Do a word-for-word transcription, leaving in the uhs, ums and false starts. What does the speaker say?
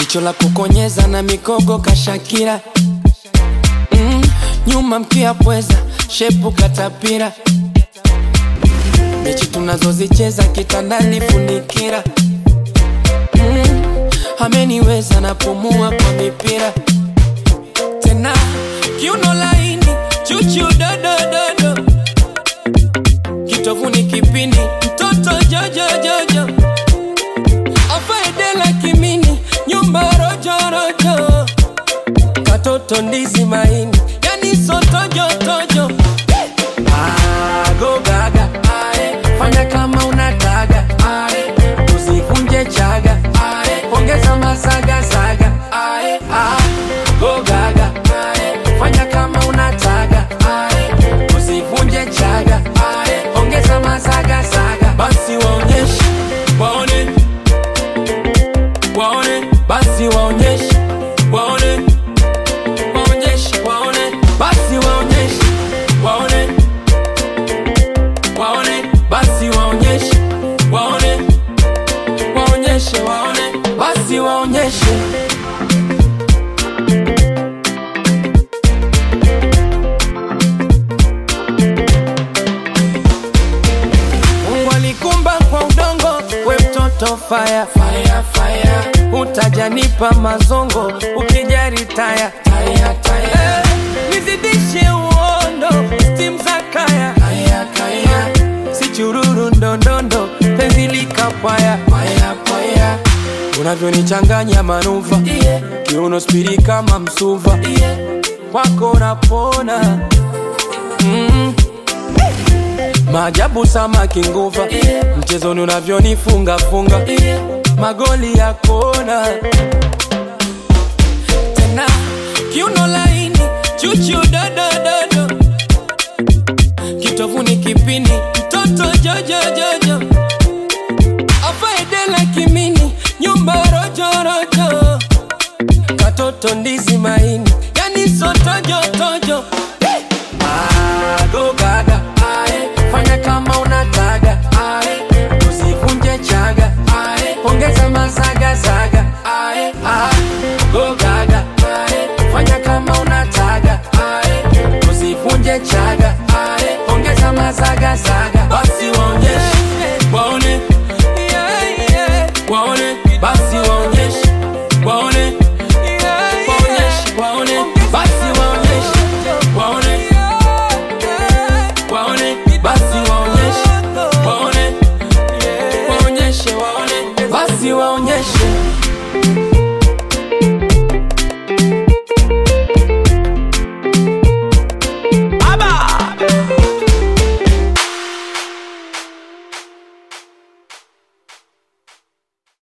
jicho la kukonyeza na mikogo kashakira. mm, Nyuma mkia pweza, shepu katapira. Mechi tunazozicheza kitandani funikira. mm, Ameniweza napumua kwa mipira. Tena kiuno laini, chuchu dodo dodo. Kitovuni kipini, mtoto jojo jojo. Afaedela kimini, nyumba rojo rojo. Katoto ndizi maini, yani sotojo tojo. Ah, go gaga, ae, fanya kama unataka, ae, usikunje chaga, ae, ongeza masaga saga, ae, ah, go gaga, ae, fanya kama unataka, ae, usikunje chaga, ae, ongeza masaga saga. Basi waonyeshe, waone, waone, basi waonyeshe, waone, waonyeshe, waone, basi waonyeshe, waone, waone, basi waonyeshe, waone, waonyeshe, waone, basi waonyeshe. Mungu alikumba kwa udongo, we mtoto fire, fire, fire. Utajanipa mazongo, ukijari taya, taya, taya. Hey, nizidishe uondo, steam za kaya, kaya, kaya. Si chururu ndondondo, penzi likapaya, paya, paya. Unavyonichanganya manuva, yeah. Kiuno spiri kama msuva, yeah. Wako napona. mm. Maajabu samaki nguva, yeah. Mchezoni unavyonifunga funga, yeah. Magoli ya kona. Tena kiuno laini, chuchu dodo dodo. Kitovuni kipini, mtoto jojo jojo. Afaedela kimini, nyumba rojo rojo. Katoto ndizi maini, yani sotojo tojo. Hey! Ah, go gaga, ae, fanya kama unataka, ae, usikunje chaga, ae, ongeza masaga saga, ae, ah, go gaga, ae, fanya kama unataka, ae, usikunje chaga, ae, ongeza masaga saga. Basi waonyeshe, waone, yeah, yeah. Waone, basi waonyeshe, waone, yeah, waonyeshe, waone, basi waonyeshe, waone, waone, basi waonyeshe, waone, waonyeshe, waone, basi waonyeshe.